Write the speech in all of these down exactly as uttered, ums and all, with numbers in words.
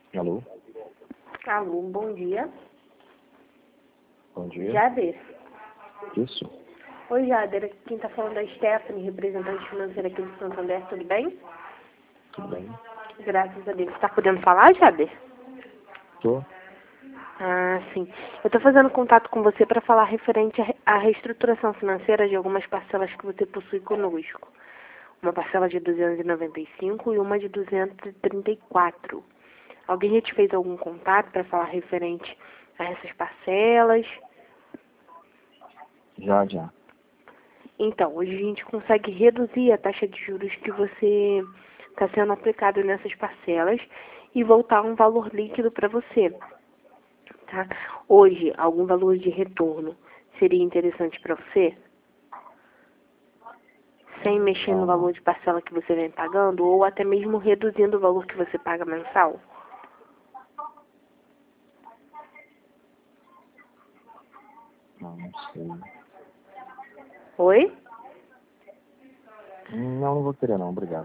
Alô? Alô, bom dia. Bom dia. Jader? Isso? Oi, Jader. Quem está falando é a Stephanie, representante financeira aqui do Santander. Tudo bem? Tudo bem? Graças a Deus. Você está podendo falar, Jader? Tô? Ah, sim. Eu estou fazendo contato com você para falar referente à re- à reestruturação financeira de algumas parcelas que você possui conosco. Uma parcela de duzentos e noventa e cinco e uma de duzentos e trinta e quatro. Alguém já te fez algum contato para falar referente a essas parcelas? Já, já. Então, hoje a gente consegue reduzir a taxa de juros que você está sendo aplicado nessas parcelas e voltar um valor líquido para você. Tá? Hoje, algum valor de retorno seria interessante para você? Sem mexer no Não, valor não. de parcela que você vem pagando ou até mesmo reduzindo o valor que você paga mensal? Não, não sei. Oi? Não, não vou querer não, obrigado.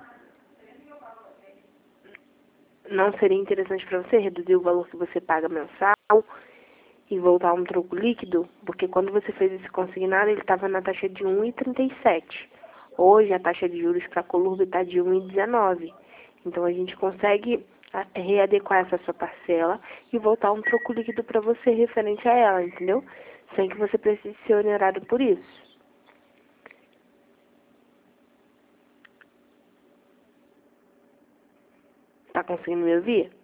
Não seria interessante para você reduzir o valor que você paga mensal e voltar a um troco líquido? Porque quando você fez esse consignado, ele estava na taxa de um vírgula trinta e sete. Hoje, a taxa de juros para a Colurb está de um vírgula dezenove. Então, a gente consegue a- readequar essa sua parcela e voltar um troco líquido para você referente a ela, entendeu? Sem que você precise ser onerado por isso. Tá conseguindo me ouvir?